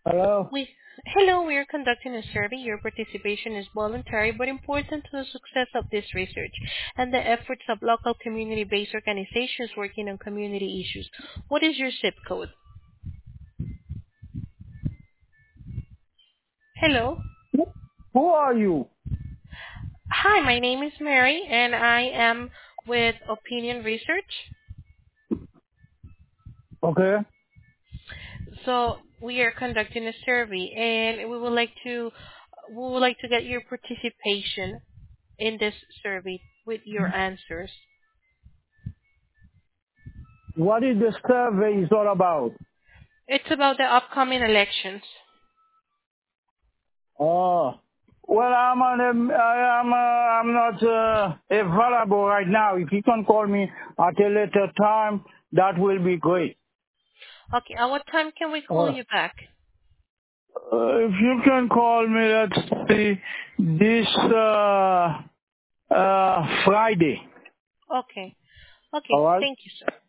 Hello? Hello, we are conducting a survey. Your participation is voluntary but important to the success of this research and the efforts of local community-based organizations working on community issues. What is your zip code? Hello. Who are you? Hi, my name is Mary and I am with Opinion Research. Okay. So we are conducting a survey and we would like to get your participation in this survey with your answers. What is the survey is all about? It's about the upcoming elections. Oh. Well, I'm not available right now. If you can call me at a later time, that will be great. Okay, at what time can we call Uh, you back? if you can call me, let's see, this Friday. Okay. Okay, All right? thank you, sir.